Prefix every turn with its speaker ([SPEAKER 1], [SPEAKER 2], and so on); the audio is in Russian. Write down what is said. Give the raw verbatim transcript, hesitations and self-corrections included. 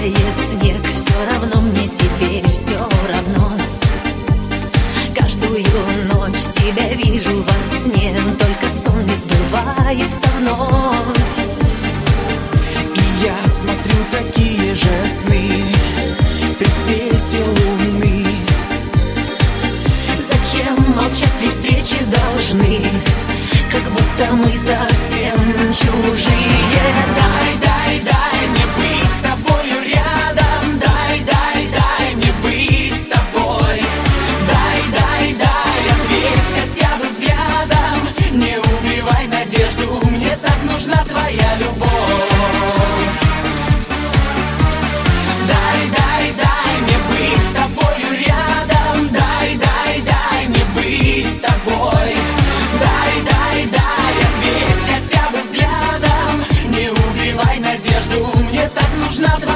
[SPEAKER 1] тает снег, все равно мне теперь все равно. Каждую ночь тебя вижу во сне, только сон не сбывается вновь.
[SPEAKER 2] И я смотрю такие же сны при свете луны.
[SPEAKER 1] Зачем молчать при встрече должны, как будто мы совсем чужие?
[SPEAKER 2] Дай, дай, дай мне быть с тобою рядом. Дай, дай, дай мне быть с тобой. Дай, дай, дай, ответь хотя бы взглядом. Не убивай надежду, мне так нужна твоя любовь. Дай, дай, дай мне быть с тобою рядом. Дай, дай, дай мне быть с тобой. Дай, дай, дай, ответь хотя бы взглядом. Не убивай надежду, мне так нужна твоя любовь.